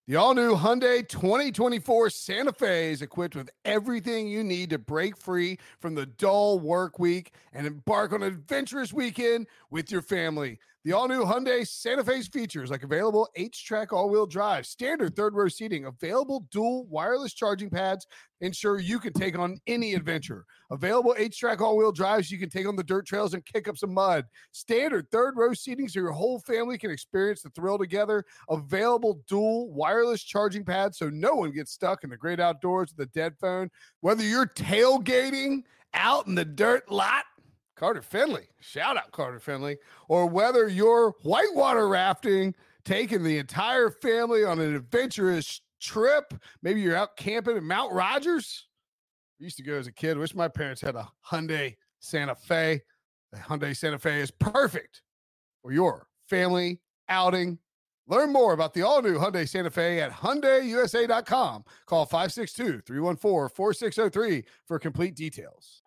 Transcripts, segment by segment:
The all-new Hyundai 2024 Santa Fe is equipped with everything you need to break free from the dull work week and embark on an adventurous weekend with your family. The all-new Hyundai Santa Fe's features like available H-Track all-wheel drive, standard third-row seating, available dual wireless charging pads, ensure you can take on any adventure. Available H-Track all-wheel drives, you can take on the dirt trails and kick up some mud. Standard third-row seating so your whole family can experience the thrill together. Available dual wireless charging pads so no one gets stuck in the great outdoors with a dead phone. Whether you're tailgating out in the dirt lot, Carter Finley, shout out Carter Finley, or whether you're whitewater rafting, taking the entire family on an adventurous trip, maybe you're out camping in Mount Rogers. I used to go as a kid. Wish my parents had a Hyundai Santa Fe. The Hyundai Santa Fe is perfect for your family outing. Learn more about the all-new Hyundai Santa Fe at HyundaiUSA.com. Call 562-314-4603 for complete details.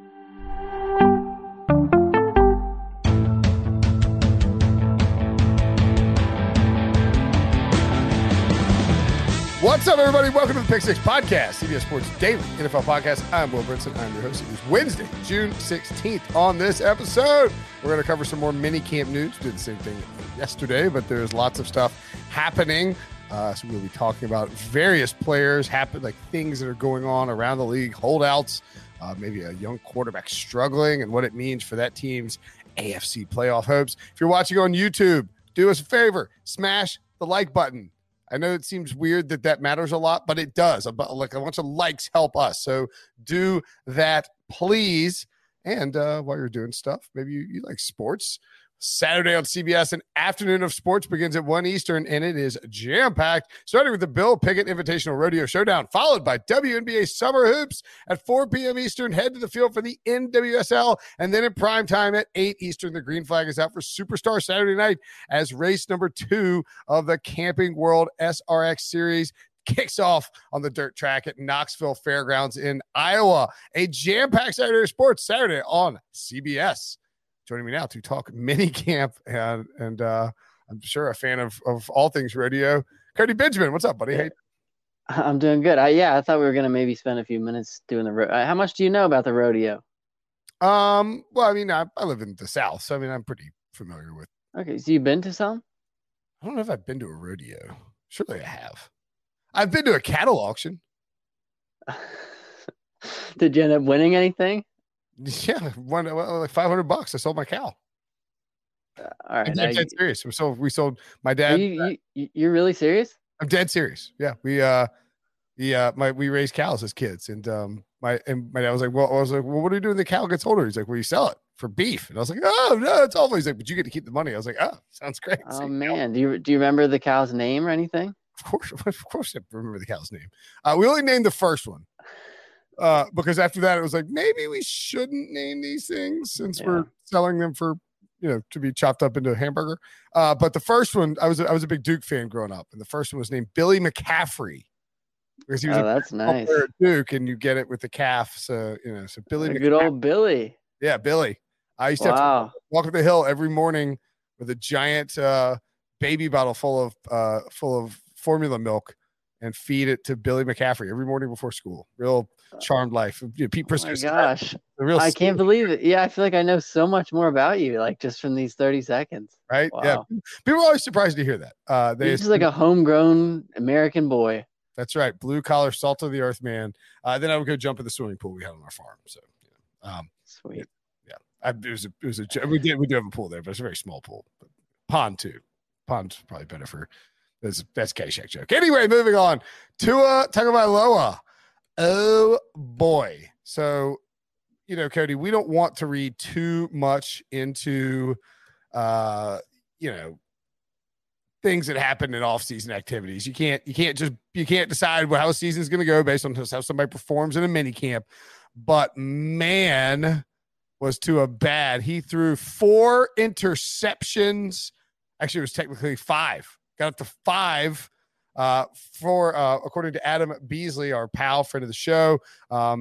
What's up, everybody? Welcome to the Pick Six Podcast, CBS Sports Daily NFL Podcast. I'm Will Brinson. I'm your host. It is Wednesday, June 16th. On this episode, we're going to cover some more mini camp news. We did the same thing yesterday, but there's lots of stuff happening. So we'll be talking about various players, like things that are going on around the league, holdouts, maybe a young quarterback struggling, and what it means for that team's AFC playoff hopes. If you're watching on YouTube, do us a favor, smash the like button. I know it seems weird that matters a lot, but it does. Like a bunch of likes help us. So do that, please. And while you're doing stuff, maybe you like sports. Saturday on CBS, an afternoon of sports begins at 1 Eastern, and it is jam-packed, starting with the Bill Pickett Invitational Rodeo Showdown, followed by WNBA Summer Hoops at 4 p.m. Eastern. Head to the field for the NWSL, and then in prime time at 8 Eastern, the green flag is out for Superstar Saturday night as race number 2 of the Camping World SRX Series kicks off on the dirt track at Knoxville Fairgrounds in Iowa. A jam-packed Saturday of sports Saturday on CBS. Joining me now to talk mini camp and I'm sure a fan of all things rodeo, Cody Benjamin. What's up, buddy? Hey. I'm doing good. I thought we were gonna maybe spend a few minutes doing the how much do you know about the rodeo? Well, I mean, I live in the South, so I mean, I'm pretty familiar with. Okay, so you've been to some? I don't know if I've been to a rodeo. Surely I have. I've been to a cattle auction. Did you end up winning anything? Yeah, won like $500. I sold my cow. All right, I'm dead serious. We sold my dad. You're really serious? I'm dead serious. Yeah, we raised cows as kids, and my dad was like, well, what do you do when the cow gets older? He's like, well, you sell it for beef, and I was like, oh no, it's awful. He's like, but you get to keep the money. I was like, oh, sounds great. Oh man, do you remember the cow's name or anything? Of course, I remember the cow's name. We only named the first one. Because after that, it was like, maybe we shouldn't name these things since we're selling them for, to be chopped up into a hamburger. But the first one, I was a big Duke fan growing up. And the first one was named Billy McCaffrey. Because he was that's nice. Duke, and you get it with the calf. So, so Billy McCaffrey. Good old Billy. Yeah, Billy. I used to have to walk up the hill every morning with a giant baby bottle full of formula milk and feed it to Billy McCaffrey every morning before school. Real charmed life. Pete Prisco. Oh my gosh. I can't believe it. Yeah, I feel like I know so much more about you, like just from these 30 seconds. Right? Wow. Yeah. People are always surprised to hear that. He's just like a homegrown American boy. That's right. Blue collar, salt of the earth man. Then I would go jump in the swimming pool we had on our farm. So, sweet. Yeah. We do have a pool there, but it's a very small pool. But pond too. Pond's probably better for. That's Caddyshack joke. Anyway, moving on. Tua Tagovailoa. Oh, boy. So, Cody, we don't want to read too much into, things that happen in off-season activities. You can't decide how a season is going to go based on how somebody performs in a mini camp. But, man, was Tua bad. He threw 4 interceptions. Actually, it was technically 5. Got up to 5 according to Adam Beasley, our pal, friend of the show, who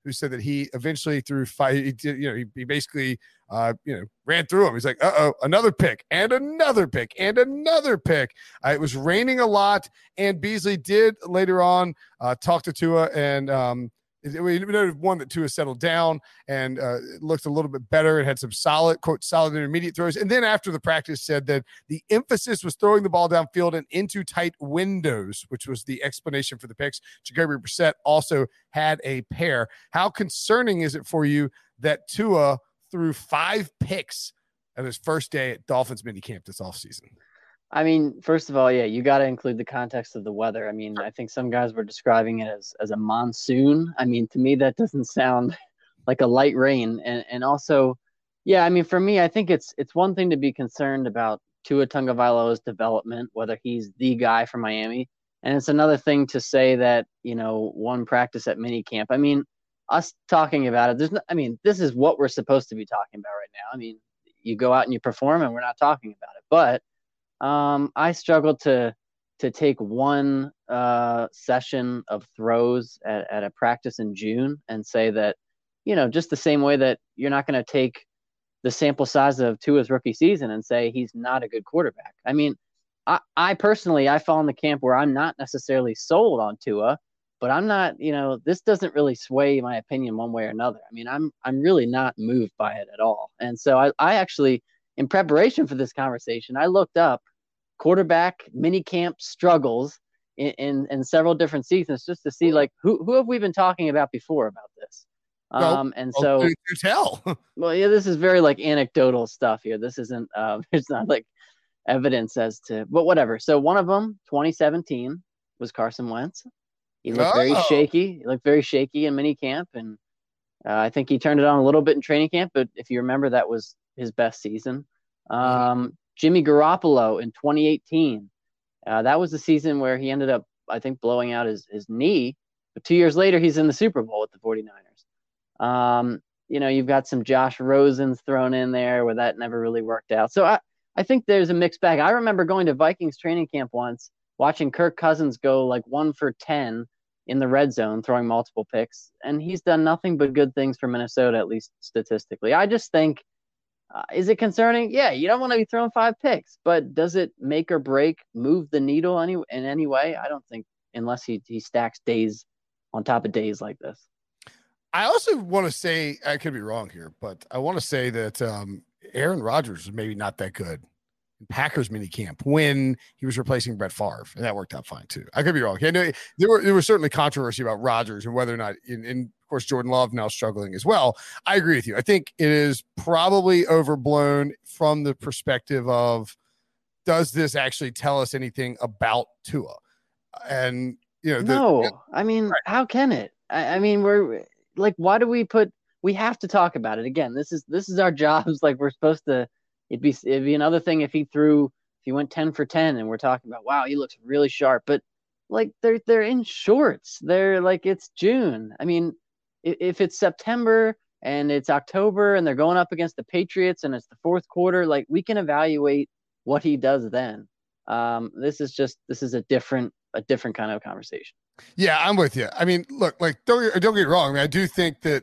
who said that he eventually threw five. He basically ran through him. He's like, another pick and another pick and another pick. It was raining a lot, and Beasley did later on talk to Tua, and we noted one that Tua settled down and looked a little bit better and had some solid intermediate throws. And then after the practice said that the emphasis was throwing the ball downfield and into tight windows, which was the explanation for the picks. Jacoby Brissett also had a pair. How concerning is it for you that Tua threw 5 picks at his first day at Dolphins minicamp this offseason? I mean, first of all, yeah, you got to include the context of the weather. I mean, I think some guys were describing it as a monsoon. I mean, to me, that doesn't sound like a light rain. And also, yeah, I mean, for me, I think it's one thing to be concerned about Tua Tagovailoa's development, whether he's the guy for Miami, and it's another thing to say that, one practice at minicamp. I mean, us talking about it, this is what we're supposed to be talking about right now. I mean, you go out and you perform, and we're not talking about it, but I struggled to take one session of throws at a practice in June and say that, just the same way that you're not going to take the sample size of Tua's rookie season and say he's not a good quarterback. I mean, I personally, I fall in the camp where I'm not necessarily sold on Tua, but I'm not, this doesn't really sway my opinion one way or another. I mean, I'm really not moved by it at all. And so I actually, in preparation for this conversation, I looked up quarterback minicamp struggles in several different seasons just to see like who have we been talking about before about this. So tell. Well, yeah, this is very like anecdotal stuff here. This isn't it's not like evidence as to, but whatever. So one of them, 2017, was Carson Wentz. He looked very shaky. He looked very shaky in minicamp, and I think he turned it on a little bit in training camp. But if you remember, that was his best season. Jimmy Garoppolo in 2018. That was the season where he ended up, I think, blowing out his knee. But 2 years later, he's in the Super Bowl with the 49ers. You've got some Josh Rosens thrown in there where that never really worked out. So I think there's a mixed bag. I remember going to Vikings training camp once, watching Kirk Cousins go like 1 for 10 in the red zone, throwing multiple picks. And he's done nothing but good things for Minnesota, at least statistically. I just think, is it concerning? Yeah, you don't want to be throwing 5 picks, but does it make or break, move the needle in any way? I don't think, unless he stacks days on top of days like this. I also want to say, I could be wrong here, but I want to say that Aaron Rodgers was maybe not that good in Packers minicamp when he was replacing Brett Favre, and that worked out fine too. I could be wrong. I know there was certainly controversy about Rodgers and whether or not, and of course Jordan Love now struggling as well. I agree with you. I think it is probably overblown from the perspective of, does this actually tell us anything about Tua? And how can it? I mean, we're like, why do we have to talk about it again? This is our jobs. Like, we're supposed to. It'd be another thing if he went 10 for 10 and we're talking about, wow, he looks really sharp, but like they're in shorts. They're like, it's June. I mean, if it's September and it's October and they're going up against the Patriots and it's the fourth quarter, like, we can evaluate what he does then. This is a different kind of conversation. Yeah, I'm with you. I mean, look, like, don't get wrong. I mean, I do think that,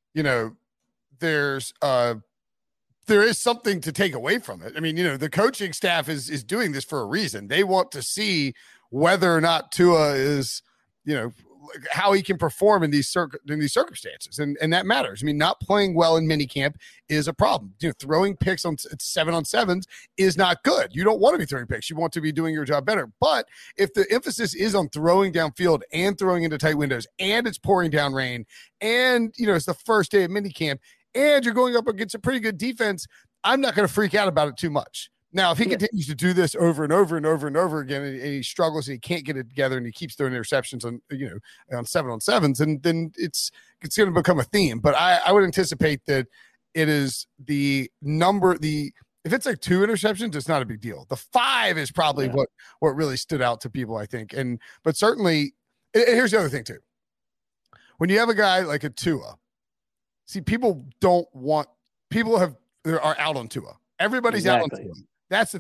there is something to take away from it. I mean, the coaching staff is doing this for a reason. They want to see whether or not Tua is, how he can perform in these circumstances. And that matters. I mean, not playing well in minicamp is a problem. Throwing picks on 7-on-7s is not good. You don't want to be throwing picks. You want to be doing your job better. But if the emphasis is on throwing downfield and throwing into tight windows, and it's pouring down rain, and, it's the first day of minicamp, and you're going up against a pretty good defense, I'm not going to freak out about it too much. Now, if he continues to do this over and over and over and over again, and he struggles and he can't get it together, and he keeps throwing interceptions on 7-on-7s, and then it's going to become a theme. But I would anticipate that it is the number, if it's like 2 interceptions, it's not a big deal. The 5 is probably what really stood out to people, I think. But certainly, and here's the other thing too. When you have a guy like a Tua, see, people are out on Tua. Everybody's out on Tua. That's the thing.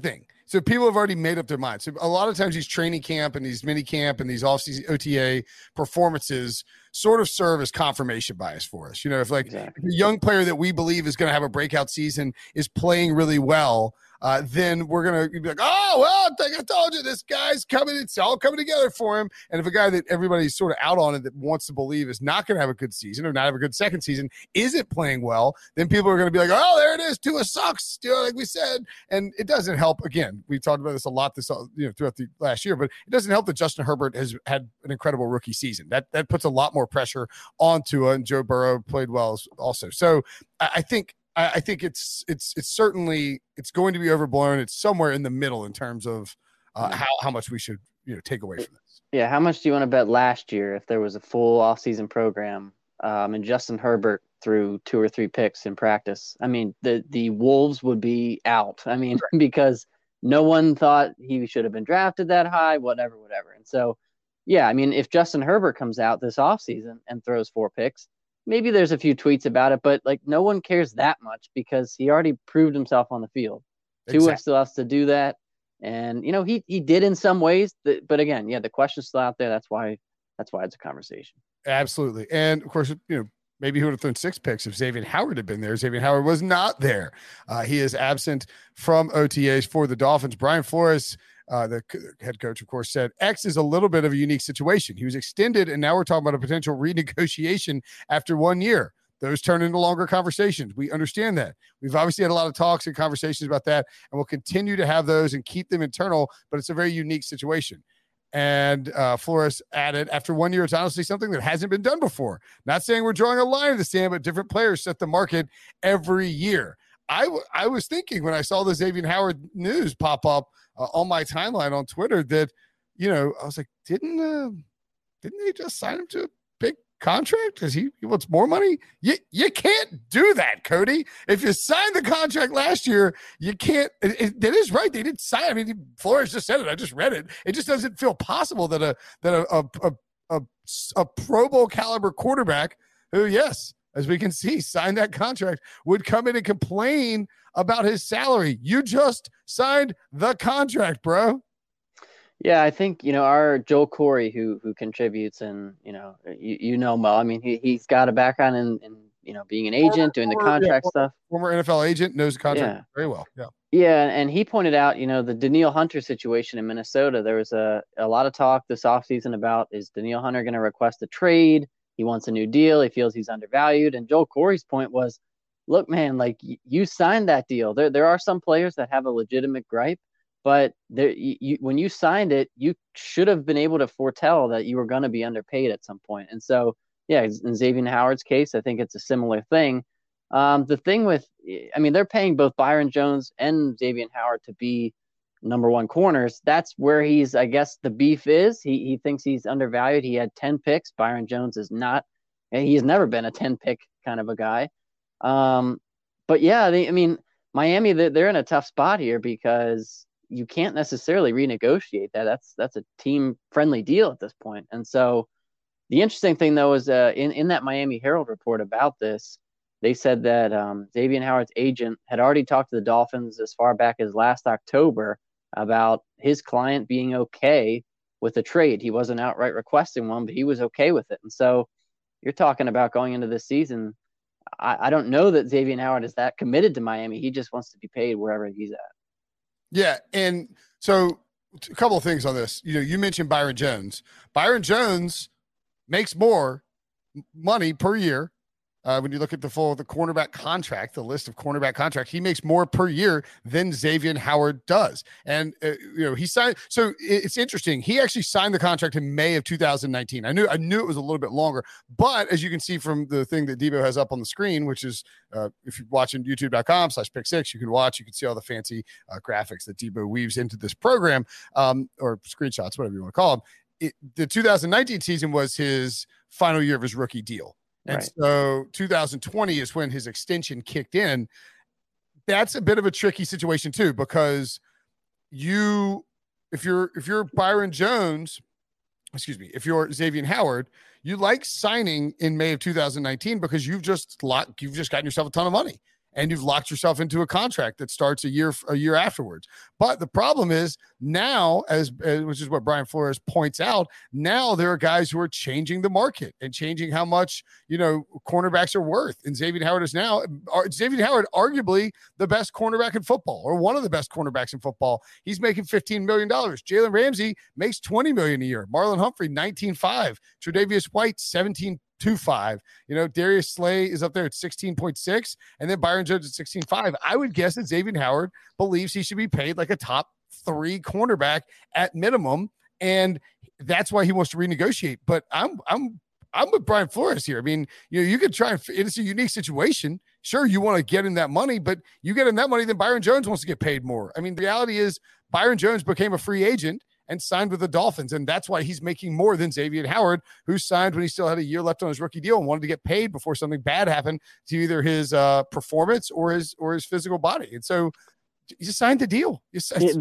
So people have already made up their minds. So a lot of times these training camp and these mini camp and these off-season OTA performances sort of serve as confirmation bias for us. If like Exactly. if a young player that we believe is going to have a breakout season is playing really well, then we're going to be like, oh, well, I told you, this guy's coming. It's all coming together for him. And if a guy that everybody's sort of out on it that wants to believe is not going to have a good season or not have a good second season, isn't playing well, then people are going to be like, oh, there it is. Tua sucks, like we said. And it doesn't help. Again, we talked about this a lot throughout the last year, but it doesn't help that Justin Herbert has had an incredible rookie season. That puts a lot more pressure on Tua, and Joe Burrow played well also. So I think it's certainly it's going to be overblown. It's somewhere in the middle in terms of how much we should take away from this. Yeah, how much do you want to bet last year if there was a full offseason program and Justin Herbert threw 2 or 3 picks in practice? I mean, the Wolves would be out. I mean, because no one thought he should have been drafted that high, whatever. And so, yeah, I mean, if Justin Herbert comes out this offseason and throws 4 picks, maybe there's a few tweets about it, but like no one cares that much because he already proved himself on the field. Exactly. Tua still has to do that. And, he did in some ways, but again, the question's still out there. That's why it's a conversation. Absolutely. And of course, maybe he would have thrown 6 picks if Xavier Howard had been there. Xavier Howard was not there. He is absent from OTAs for the Dolphins. Brian Flores, the head coach, of course, said X is a little bit of a unique situation. He was extended, and now we're talking about a potential renegotiation after 1 year. Those turn into longer conversations. We understand that. We've obviously had a lot of talks and conversations about that, and we'll continue to have those and keep them internal, but it's a very unique situation. And Flores added, after 1 year, it's honestly something that hasn't been done before. Not saying we're drawing a line in the sand, but different players set the market every year. I was thinking when I saw the Xavier Howard news pop up on my timeline on Twitter that, I was like, didn't they just sign him to a big contract because he wants more money? You can't do that, Cody. If you signed the contract last year, you can't. That is right. They didn't sign. I mean, Flores just said it. I just read it. It just doesn't feel possible that a Pro Bowl caliber quarterback who, yes, as we can see, signed that contract, would come in and complain about his salary. You just signed the contract, bro. Yeah, I think, our Joel Corey, who contributes and, Mo, I mean, he's got a background in, being an agent, doing the contract stuff. Former NFL agent, knows the contract very well. Yeah. Yeah, and he pointed out, the Danielle Hunter situation in Minnesota. There was a lot of talk this offseason about, is Danielle Hunter going to request a trade? He wants a new deal. He feels he's undervalued. And Joel Corey's point was, look, man, like you signed that deal. There are some players that have a legitimate gripe, but when you signed it, you should have been able to foretell that you were going to be underpaid at some point. And so, yeah, in Xavier Howard's case, I think it's a similar thing. The thing with, they're paying both Byron Jones and Xavier Howard to be number 1 corners. That's where he's, I guess, the beef is. He thinks he's undervalued. He had 10 picks. Byron Jones is not. He's never been a 10-pick kind of a guy. But yeah, Miami, they're in a tough spot here because you can't necessarily renegotiate that. That's a team-friendly deal at this point. And so the interesting thing, though, is in that Miami Herald report about this, they said that Xavier Howard's agent had already talked to the Dolphins as far back as last October about his client being okay with a trade. He wasn't outright requesting one, but he was okay with it. And so you're talking about going into this season. I don't know that Xavier Howard is that committed to Miami. He just wants to be paid wherever he's at. Yeah, and so a couple of things on this. You mentioned Byron Jones. Byron Jones makes more money per year. When you look at the cornerback contract, the list of cornerback contracts, he makes more per year than Xavier Howard does. And, he signed. So it's interesting. He actually signed the contract in May of 2019. I knew it was a little bit longer, but as you can see from the thing that Debo has up on the screen, which is if you're watching youtube.com/pick6, you can see all the fancy graphics that Debo weaves into this program, or screenshots, whatever you want to call them. The 2019 season was his final year of his rookie deal. And so 2020 is when his extension kicked in. That's a bit of a tricky situation too, because if you're Byron Jones, if you're Xavier Howard, you like signing in May of 2019 because you've just gotten yourself a ton of money. and you've locked yourself into a contract that starts a year afterwards. But the problem is now, as which is what Brian Flores points out, now there are guys who are changing the market and changing how much, cornerbacks are worth. And Xavier Howard arguably the best cornerback in football, or one of the best cornerbacks in football. He's making $15 million. Jalen Ramsey makes $20 million a year. Marlon Humphrey, $19.5. Tre'Davious White, $17.25. Darius Slay is up there at 16.6, and then Byron Jones at 16.5. I would guess that Xavier Howard believes he should be paid like a top 3 cornerback at minimum, and that's why he wants to renegotiate. But I'm with Brian Flores here. I mean, you could try, it's a unique situation. Sure, you want to get him that money, but you get him that money, then Byron Jones wants to get paid more. I mean, the reality is Byron Jones became a free agent and signed with the Dolphins, and that's why he's making more than Xavier Howard, who signed when he still had a year left on his rookie deal and wanted to get paid before something bad happened to either his performance or his physical body. And so you just signed the deal. This isn't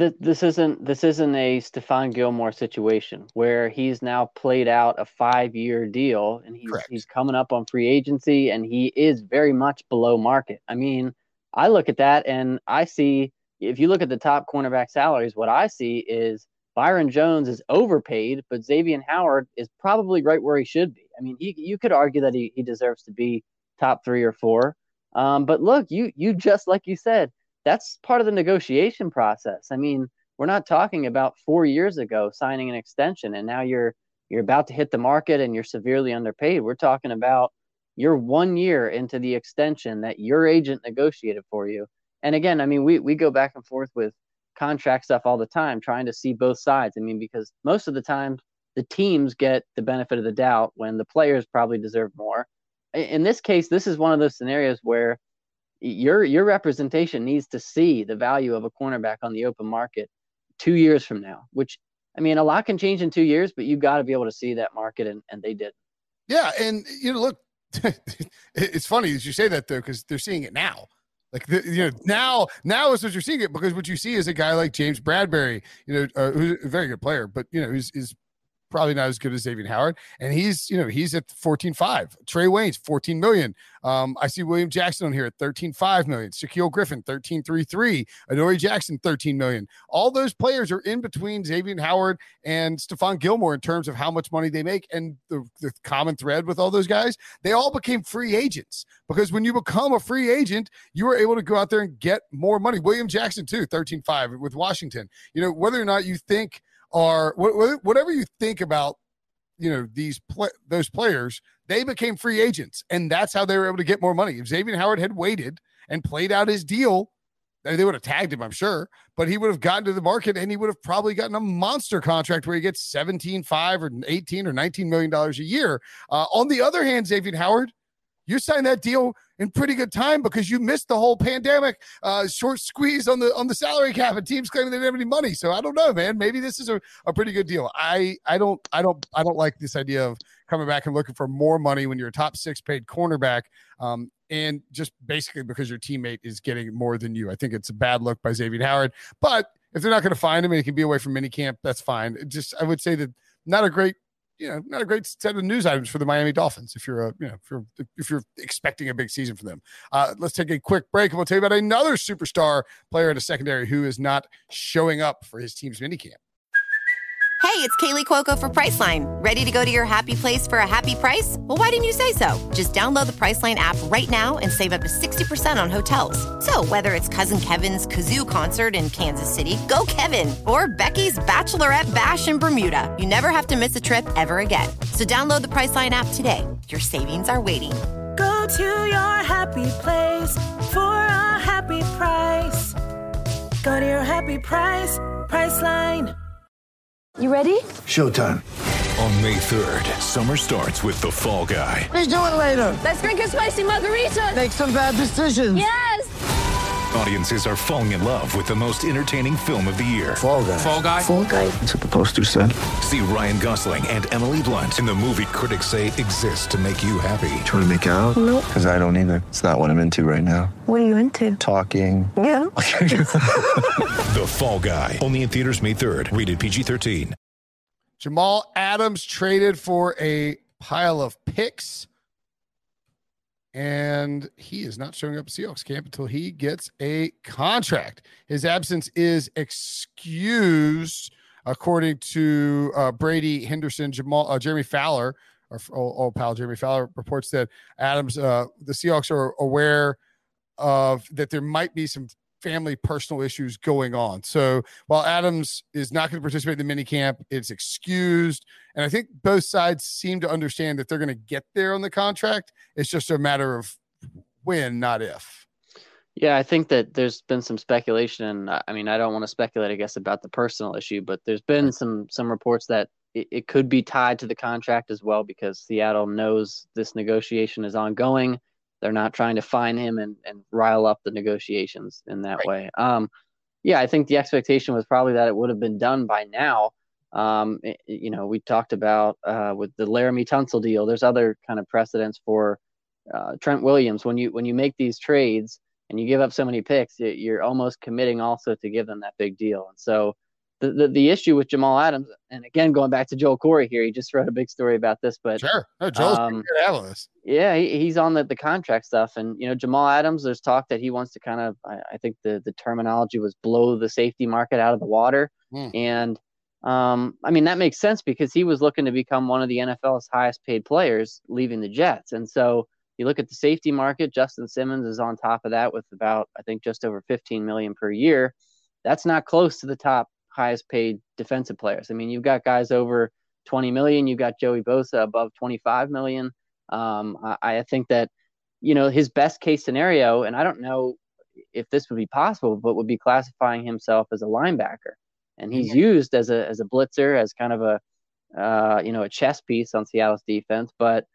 a Stephon Gilmore situation where he's now played out a 5-year deal and he's coming up on free agency, and he is very much below market. I mean, I look at that and I see, if you look at the top cornerback salaries, what I see is Byron Jones is overpaid, but Xavier Howard is probably right where he should be. I mean, you could argue that he deserves to be top 3 or 4. But look, you just, like you said, that's part of the negotiation process. I mean, we're not talking about 4 years ago signing an extension and now you're about to hit the market and you're severely underpaid. We're talking about you're 1 year into the extension that your agent negotiated for you. And again, I mean, we go back and forth with contract stuff all the time, trying to see both sides. I mean, because most of the time the teams get the benefit of the doubt when the players probably deserve more. In this case, this is one of those scenarios where your representation needs to see the value of a cornerback on the open market 2 years from now, which, I mean, a lot can change in 2 years, but you've got to be able to see that market, and they did. Yeah, and, look, it's funny that you say that, though, because they're seeing it now. Like, now is what you're seeing it, because what you see is a guy like James Bradbury, who's a very good player, but, is probably not as good as Xavier Howard. And he's at 14.5. Trey Wayne's $14 million. I see William Jackson on here at $13.5 million. Shaquille Griffin, $13.33. Adoree Jackson, $13 million. All those players are in between Xavier Howard and Stephon Gilmore in terms of how much money they make. And the common thread with all those guys, they all became free agents, because when you become a free agent, you were able to go out there and get more money. William Jackson too, 13.5 with Washington. Whether or not you think, or whatever you think about, those players, they became free agents, and that's how they were able to get more money. If Xavier Howard had waited and played out his deal, they would have tagged him, I'm sure, but he would have gotten to the market and he would have probably gotten a monster contract where he gets $17.5 or $18 or $19 million a year. On the other hand, Xavier Howard, you signed that deal in pretty good time because you missed the whole pandemic short squeeze on the salary cap, and teams claiming they didn't have any money. So I don't know, man. Maybe this is a pretty good deal. I don't like this idea of coming back and looking for more money when you're a top 6 paid cornerback, and just basically because your teammate is getting more than you. I think it's a bad look by Xavier Howard. But if they're not going to find him and he can be away from minicamp, that's fine. I would say that not a great set of news items for the Miami Dolphins if you're expecting a big season for them. Let's take a quick break, and we'll tell you about another superstar player at a secondary who is not showing up for his team's minicamp. Hey, it's Kaylee Cuoco for Priceline. Ready to go to your happy place for a happy price? Well, why didn't you say so? Just download the Priceline app right now and save up to 60% on hotels. So whether it's Cousin Kevin's Kazoo Concert in Kansas City, go Kevin, or Becky's Bachelorette Bash in Bermuda, you never have to miss a trip ever again. So download the Priceline app today. Your savings are waiting. Go to your happy place for a happy price. Go to your happy price, Priceline. You ready? Showtime. On May 3rd, summer starts with The Fall Guy. Let's do it later. Let's drink a spicy margarita. Make some bad decisions. Yes. Audiences are falling in love with the most entertaining film of the year. Fall Guy. Fall Guy? Fall Guy. That's what the poster said. See Ryan Gosling and Emily Blunt in the movie critics say exists to make you happy. Trying to make it out? Nope. Because I don't either. It's not what I'm into right now. What are you into? Talking. Yeah. The Fall Guy. Only in theaters May 3rd. Rated PG-13. Jamal Adams traded for a pile of picks. and he is not showing up at Seahawks camp until he gets a contract. His absence is excused, according to Brady Henderson. Jeremy Fowler, our old pal Jeremy Fowler, reports that Adams, the Seahawks are aware of that there might be some family personal issues going on. So while Adams is not going to participate in the minicamp, it's excused. And I think both sides seem to understand that they're going to get there on the contract. It's just a matter of when, not if. Yeah, I think that there's been some speculation. I mean, I don't want to speculate, I guess, about the personal issue, but there's been some reports that it could be tied to the contract as well, because Seattle knows this negotiation is ongoing. They're not trying to fine him and rile up the negotiations in that way. Yeah, I think the expectation was probably that it would have been done by now. We talked about with the Laramie Tunsil deal, there's other kind of precedents for Trent Williams. When you make these trades and you give up so many picks, you're almost committing also to give them that big deal. And so the issue with Jamal Adams, and again, going back to Joel Corey here, he just wrote a big story about this, but sure. No, Joel's pretty good at this. Yeah, he's on the contract stuff. And, Jamal Adams, there's talk that he wants to kind of, I think the terminology was blow the safety market out of the water. And, I mean, that makes sense because he was looking to become one of the NFL's highest paid players leaving the Jets. And so you look at the safety market, Justin Simmons is on top of that with about, I think, just over $15 million per year. That's not close to the top highest paid defensive players. I mean, you've got guys over 20 million. You've got Joey Bosa above 25 million. I think that, his best case scenario, and I don't know if this would be possible, but would be classifying himself as a linebacker. And he's used as a blitzer, as kind of a chess piece on Seattle's defense. But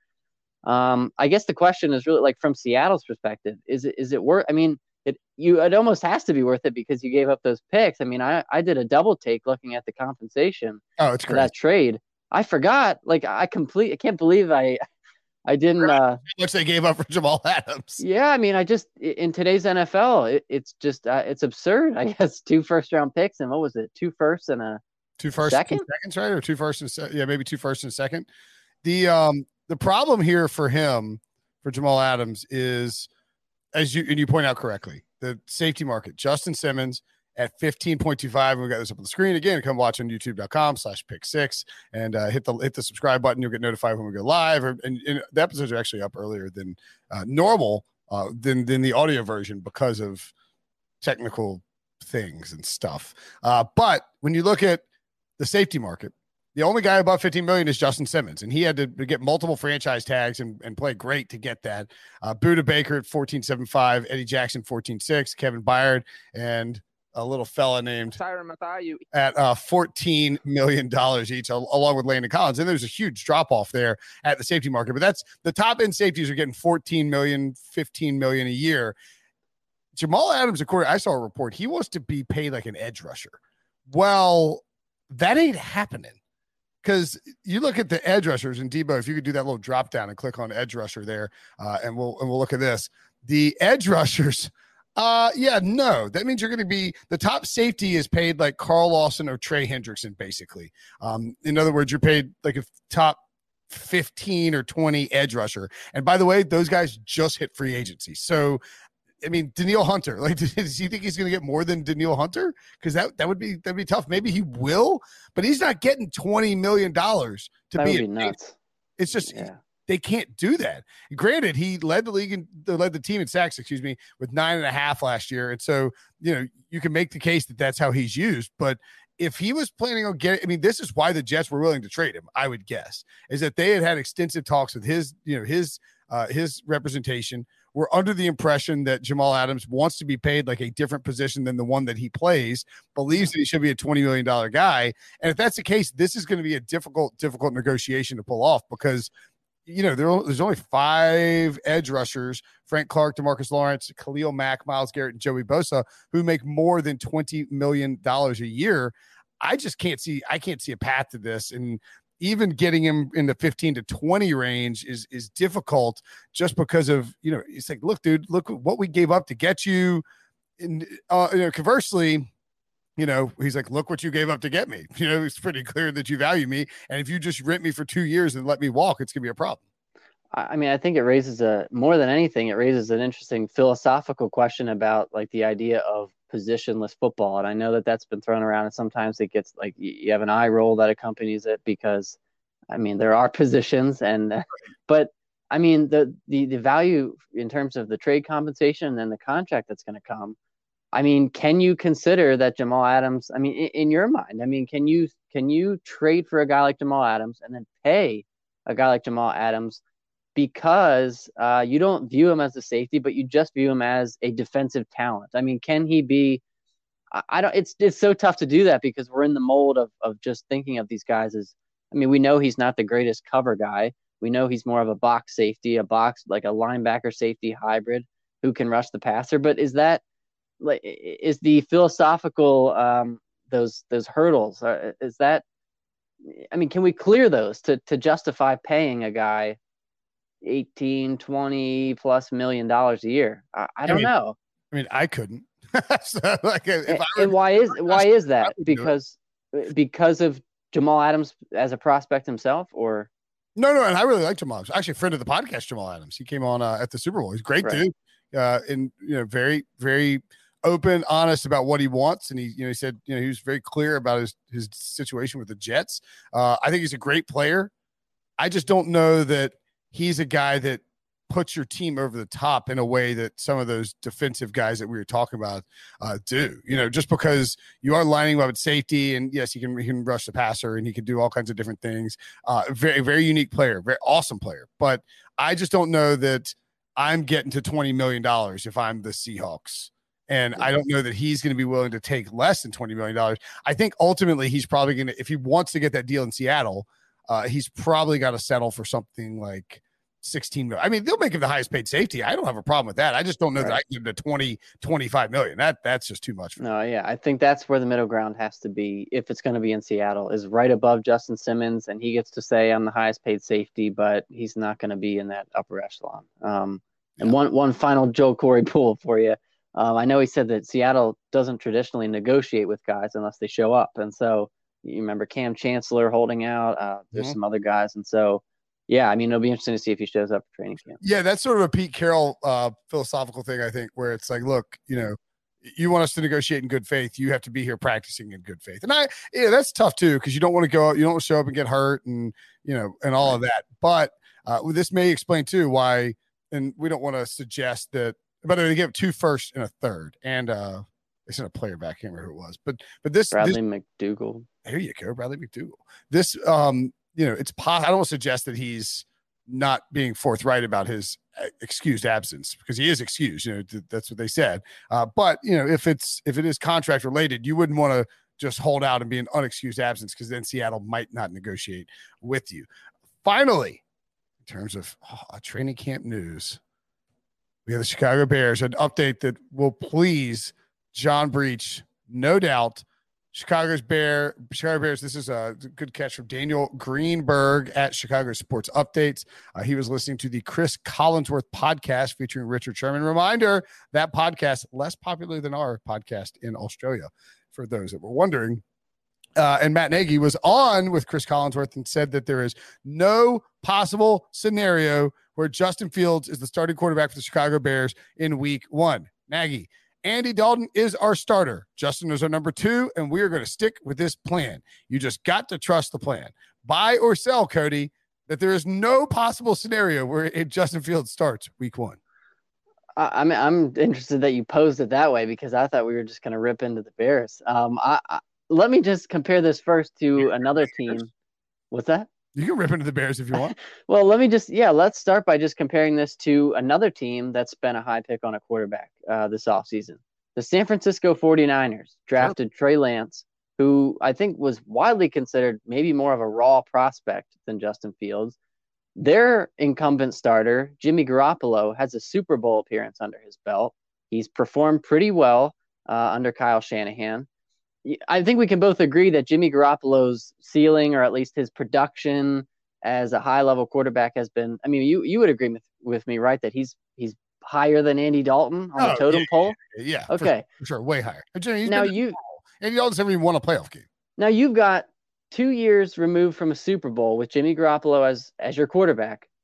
I guess the question is really, like, from Seattle's perspective, is it worth? I mean, it almost has to be worth it because you gave up those picks. I mean, I did a double take looking at the compensation for that trade. I forgot, like, I can't believe I didn't. How much they gave up for Jamal Adams? Yeah, I mean, in today's NFL, it's just it's absurd. I guess 2 first-round picks and what was it? 2 firsts and a 2 firsts, second? 2 seconds, right? Or 2 firsts and maybe 2 firsts and a second. The problem here for him, for Jamal Adams, is, as you point out correctly, the safety market. Justin Simmons at 15.25. And we got this up on the screen again. Come watch on youtube.com/pick6 and hit the subscribe button. You'll get notified when we go live. And the episodes are actually up earlier than normal, than the audio version because of technical things and stuff. But when you look at the safety market, the only guy above 15 million is Justin Simmons, and he had to get multiple franchise tags and play great to get that. Buda Baker at 14.75, Eddie Jackson 14.6, Kevin Byard, and a little fella named Tyrann Mathieu at $14 million each, along with Landon Collins. And there's a huge drop off there at the safety market, but that's the top end safeties are getting 14 million, 15 million a year. Jamal Adams, according, I saw a report, he wants to be paid like an edge rusher. Well, that ain't happening. Because you look at the edge rushers, and Debo, if you could do that little drop down and click on edge rusher there, and we'll look at this. The edge rushers, no, that means you're going to be the top safety is paid like Carl Lawson or Trey Hendrickson, basically. In other words, you're paid like a top 15 or 20 edge rusher. And by the way, those guys just hit free agency. So, I mean, Danielle Hunter, like, does he think he's going to get more than Danielle Hunter? Because that'd be tough. Maybe he will, but he's not getting $20 million to be nuts. It's just they can't do that. Granted, he led the league and led the team in sacks, with 9.5 last year, and so you can make the case that that's how he's used. But if he was planning on getting, I mean, this is why the Jets were willing to trade him. I would guess is that they had extensive talks with his representation. We're under the impression that Jamal Adams wants to be paid like a different position than the one that he plays, believes that he should be a $20 million guy. And if that's the case, this is going to be a difficult negotiation to pull off because, there's only 5 edge rushers, Frank Clark, DeMarcus Lawrence, Khalil Mack, Myles Garrett, and Joey Bosa, who make more than $20 million a year. I can't see a path to this. And even getting him in the 15 to 20 range is difficult just because of, it's like, look, dude, look what we gave up to get you. And, conversely, he's like, look what you gave up to get me. It's pretty clear that you value me. And if you just rent me for 2 years and let me walk, it's going to be a problem. I mean, I think it raises more than anything, it raises an interesting philosophical question about like the idea of positionless football. And I know that that's been thrown around, and sometimes it gets like you have an eye roll that accompanies it because, I mean, there are positions, but I mean the value in terms of the trade compensation and then the contract that's going to come. I mean, can you consider that Jamal Adams? I mean, in your mind, I mean, can you trade for a guy like Jamal Adams and then pay a guy like Jamal Adams because you don't view him as a safety, but you just view him as a defensive talent? I mean, can he be? I don't. It's so tough to do that because we're in the mold of just thinking of these guys as. I mean, we know he's not the greatest cover guy. We know he's more of a box safety, a box like a linebacker safety hybrid who can rush the passer. But is that like is the philosophical those hurdles? Is that? I mean, can we clear those to justify paying a guy 18, 20 plus $million a year? I don't know. I mean, I couldn't. So, like, and why is that? Because of Jamal Adams as a prospect himself, or no, and I really like Jamal Adams. Actually, a friend of the podcast, Jamal Adams. He came on at the Super Bowl. He's a great dude, and very, very open, honest about what he wants. And he said, he was very clear about his situation with the Jets. I think he's a great player. I just don't know that he's a guy that puts your team over the top in a way that some of those defensive guys that we were talking about do. Just because you are lining up at safety, and yes, he can rush the passer and he can do all kinds of different things. Very, very unique player, very awesome player. But I just don't know that I'm getting to $20 million if I'm the Seahawks. And I don't know that he's going to be willing to take less than $20 million. I think ultimately he's probably going to, if he wants to get that deal in Seattle, he's probably got to settle for something like 16 million. I mean, they'll make him the highest paid safety. I don't have a problem with that. I just don't know that I can give him to 20, 25 million. That's just too much. No, yeah. I think that's where the middle ground has to be. If it's going to be in Seattle, is right above Justin Simmons, and he gets to say I'm the highest paid safety, but he's not going to be in that upper echelon. And one final Joe Corey Poole for you. I know he said that Seattle doesn't traditionally negotiate with guys unless they show up. And so you remember Cam Chancellor holding out. There's some other guys. And so, yeah, I mean, it'll be interesting to see if he shows up for training camp. Yeah, that's sort of a Pete Carroll philosophical thing, I think, where it's like, look, you want us to negotiate in good faith. You have to be here practicing in good faith. And that's tough too, because you don't want to go, you don't want to show up and get hurt and, and all of that. But this may explain too why, and we don't want to suggest that, by the way, they gave 2 firsts and a third. And they sent a player back. I can't remember who it was. But this Bradley McDougald. There you go, Bradley McDougald. This it's possible. I don't want to suggest that he's not being forthright about his excused absence, because he is excused. That's what they said. But if it is contract related, you wouldn't want to just hold out and be an unexcused absence, because then Seattle might not negotiate with you. Finally, in terms of training camp news, we have the Chicago Bears, an update that will please John Breach, no doubt. Chicago Bears. This is a good catch from Daniel Greenberg at Chicago Sports Updates. He was listening to the Chris Collinsworth podcast featuring Richard Sherman. Reminder, that podcast less popular than our podcast in Australia, for those that were wondering. And Matt Nagy was on with Chris Collinsworth and said that there is no possible scenario where Justin Fields is the starting quarterback for the Chicago Bears in week 1. Nagy: Andy Dalton is our starter. Justin is our number 2, and we are going to stick with this plan. You just got to trust the plan. Buy or sell, Cody, that there is no possible scenario where Justin Fields starts week 1. I'm interested that you posed it that way, because I thought we were just going to rip into the Bears. Let me just compare this first to another team. What's that? You can rip into the Bears if you want. Well, let's start by just comparing this to another team that spent a high pick on a quarterback this offseason. The San Francisco 49ers drafted Trey Lance, who I think was widely considered maybe more of a raw prospect than Justin Fields. Their incumbent starter, Jimmy Garoppolo, has a Super Bowl appearance under his belt. He's performed pretty well under Kyle Shanahan. I think we can both agree that Jimmy Garoppolo's ceiling, or at least his production as a high-level quarterback, has been. I mean, you would agree with me, right? That he's higher than Andy Dalton on the totem pole. Yeah. Okay. For sure, way higher. Andy Dalton's never even won a playoff game. Now you've got 2 years removed from a Super Bowl with Jimmy Garoppolo as your quarterback.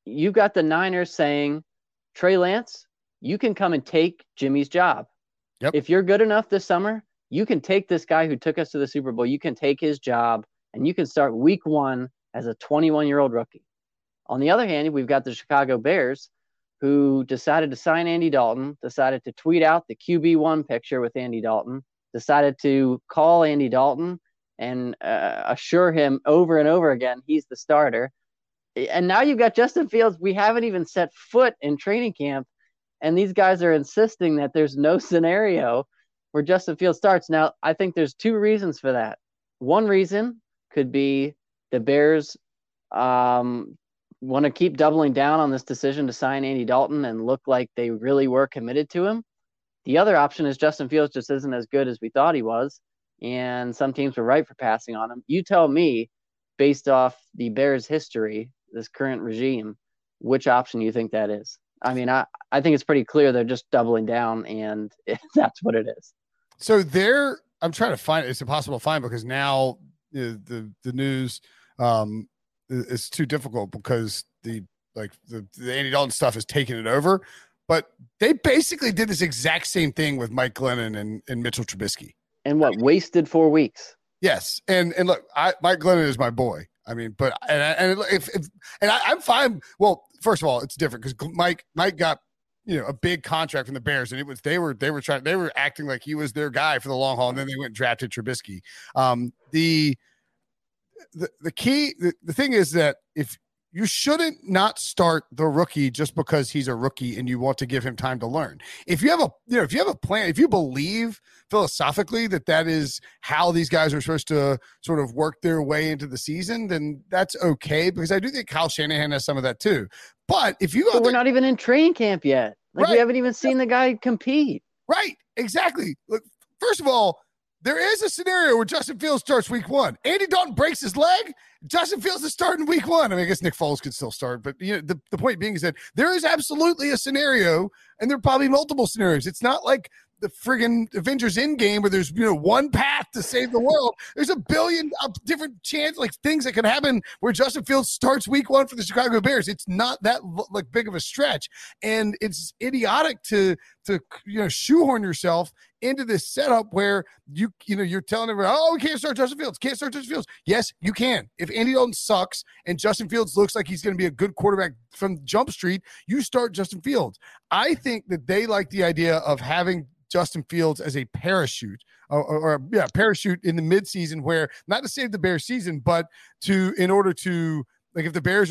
you've got the Niners saying, Trey Lance, you can come and take Jimmy's job. Yep. If you're good enough this summer, you can take this guy who took us to the Super Bowl. You can take his job, and you can start week 1 as a 21-year-old rookie. On the other hand, we've got the Chicago Bears, who decided to sign Andy Dalton, decided to tweet out the QB1 picture with Andy Dalton, decided to call Andy Dalton and assure him over and over again he's the starter. And now you've got Justin Fields. We haven't even set foot in training camp, and these guys are insisting that there's no scenario where Justin Fields starts. Now, I think there's 2 reasons for that. One reason could be the Bears want to keep doubling down on this decision to sign Andy Dalton and look like they really were committed to him. The other option is Justin Fields just isn't as good as we thought he was, and some teams were right for passing on him. You tell me, based off the Bears' history, this current regime, which option you think that is. I mean, I think it's pretty clear they're just doubling down, and that's what it is. So I'm trying to find it. It's impossible to find because now the news is too difficult because the Andy Dalton stuff is taking it over. But they basically did this exact same thing with Mike Glennon and Mitchell Trubisky. And wasted 4 weeks. Yes. And look, Mike Glennon is my boy. I mean, but I'm fine. Well, first of all, it's different because Mike got a big contract from the Bears, and they were acting like he was their guy for the long haul, and then they went and drafted Trubisky. The thing is that if you shouldn't not start the rookie just because he's a rookie and you want to give him time to learn. If you have a plan, if you believe philosophically that is how these guys are supposed to sort of work their way into the season, then that's okay, because I do think Kyle Shanahan has some of that too. But if you we're not even in training camp yet. Like, right. We haven't even seen the guy compete. Right. Exactly. Look, first of all, there is a scenario where Justin Fields starts week 1. Andy Dalton breaks his leg. Justin Fields is starting week 1. I mean, I guess Nick Foles could still start, but the point being is that there is absolutely a scenario, and there are probably multiple scenarios. It's not like the friggin' Avengers Endgame where there's one path to save the world. There's a billion different things that can happen where Justin Fields starts week 1 for the Chicago Bears. It's not that big of a stretch, and it's idiotic to shoehorn yourself into this setup where you're telling everyone, we can't start Justin Fields. Yes, you can. If Andy Dalton sucks and Justin Fields looks like he's going to be a good quarterback from Jump Street, you start Justin Fields. I think that they like the idea of having Justin Fields as a parachute parachute in the midseason, where not to save the Bears season, but in order to, like, if the Bears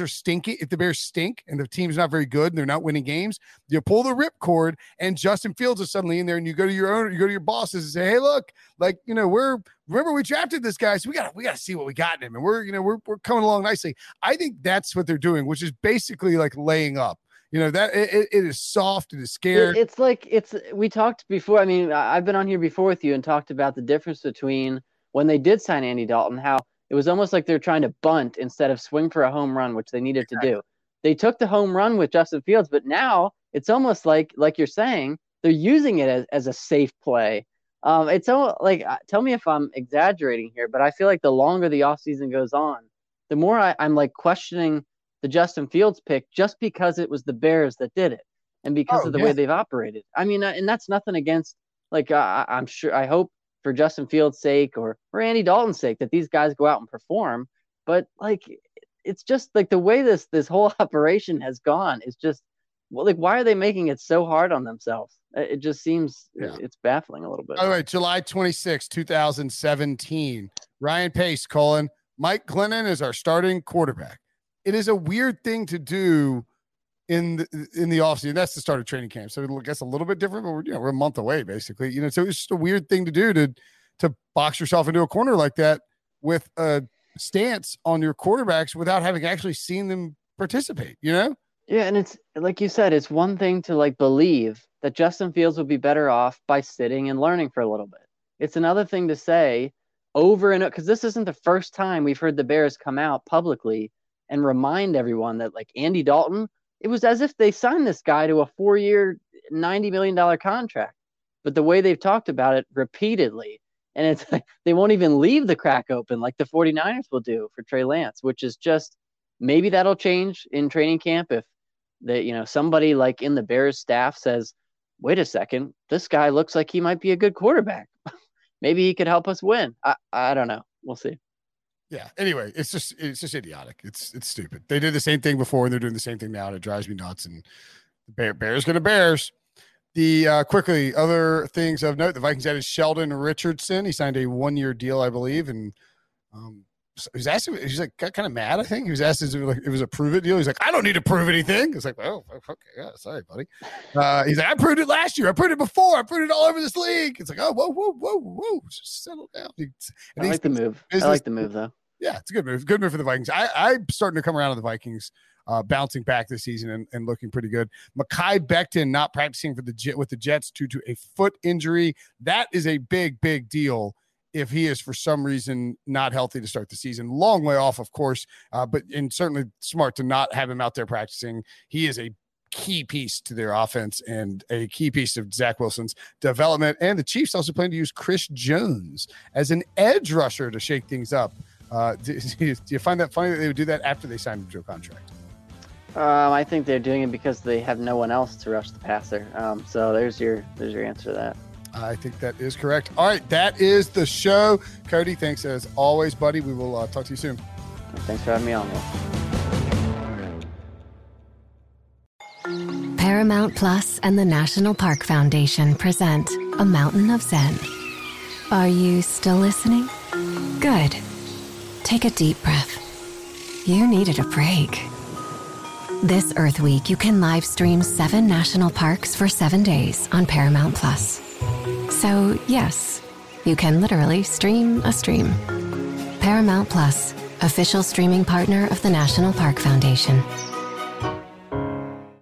stink and the team's not very good and they're not winning games, you pull the ripcord and Justin Fields is suddenly in there, and you go to your bosses and say, hey, look, remember we drafted this guy, so we got to see what we got in him, and we're coming along nicely. I think that's what they're doing, which is basically like laying up. That it is soft. It is scared. We talked before. I mean, I've been on here before with you and talked about the difference between when they did sign Andy Dalton, how it was almost like they're trying to bunt instead of swing for a home run, which they needed to do. They took the home run with Justin Fields, but now it's almost like you're saying, they're using it as a safe play. It's almost like, tell me if I'm exaggerating here, but I feel like the longer the offseason goes on, the more I'm like questioning the Justin Fields pick, just because it was the Bears that did it and because of the way they've operated. I mean, and that's nothing against, I'm sure, I hope for Justin Fields' sake or Andy Dalton's sake that these guys go out and perform. But it's just like the way this whole operation has gone is just, why are they making it so hard on themselves? It just seems it's baffling a little bit. All right, July 26, 2017. Ryan Pace calling Mike Glennon is our starting quarterback. It is a weird thing to do in the offseason. That's the start of training camp, so I guess a little bit different, but we're a month away basically. So it's just a weird thing to do to box yourself into a corner like that with a stance on your quarterbacks without having actually seen them participate. Yeah, and it's like you said, it's one thing to believe that Justin Fields would be better off by sitting and learning for a little bit. It's another thing to say over and over, because this isn't the first time we've heard the Bears come out publicly and remind everyone that, Andy Dalton, it was as if they signed this guy to a 4-year, $90 million contract. But the way they've talked about it repeatedly, and it's like they won't even leave the crack open like the 49ers will do for Trey Lance, which is just maybe that'll change in training camp if somebody like in the Bears staff says, wait a second, this guy looks like he might be a good quarterback. Maybe he could help us win. I don't know. We'll see. Yeah. Anyway, it's just idiotic. It's stupid. They did the same thing before, and they're doing the same thing now, and it drives me nuts. And the Bears going to Bears. The quickly other things of note: the Vikings added Sheldon Richardson. He signed a 1-year deal, I believe, and he was asked. He's like got kind of mad. I think he was asked if it was a prove it deal. He's like, I don't need to prove anything. It's like, oh, okay, yeah, sorry, buddy. He's like, I proved it last year. I proved it before. I proved it all over this league. It's like, oh, whoa, just settle down. I like the move. I like the move though. Yeah, it's a good move. Good move for the Vikings. I'm starting to come around to the Vikings, bouncing back this season and looking pretty good. Mekhi Becton not practicing with the Jets due to a foot injury. That is a big, big deal if he is for some reason not healthy to start the season. Long way off, of course, but certainly smart to not have him out there practicing. He is a key piece to their offense and a key piece of Zach Wilson's development. And the Chiefs also plan to use Chris Jones as an edge rusher to shake things up. Do you find that funny that they would do that after they signed him to a contract? I think they're doing it because they have no one else to rush the passer. So there's your answer to that. I think that is correct. All right, that is the show. Cody, thanks as always, buddy. We will talk to you soon. Thanks for having me on. Paramount Plus and the National Park Foundation present A Mountain of Zen. Are you still listening? Good. Take a deep breath. You needed a break. This Earth Week, you can live stream 7 national parks for 7 days on Paramount Plus. So, yes, you can literally stream a stream. Paramount Plus, official streaming partner of the National Park Foundation.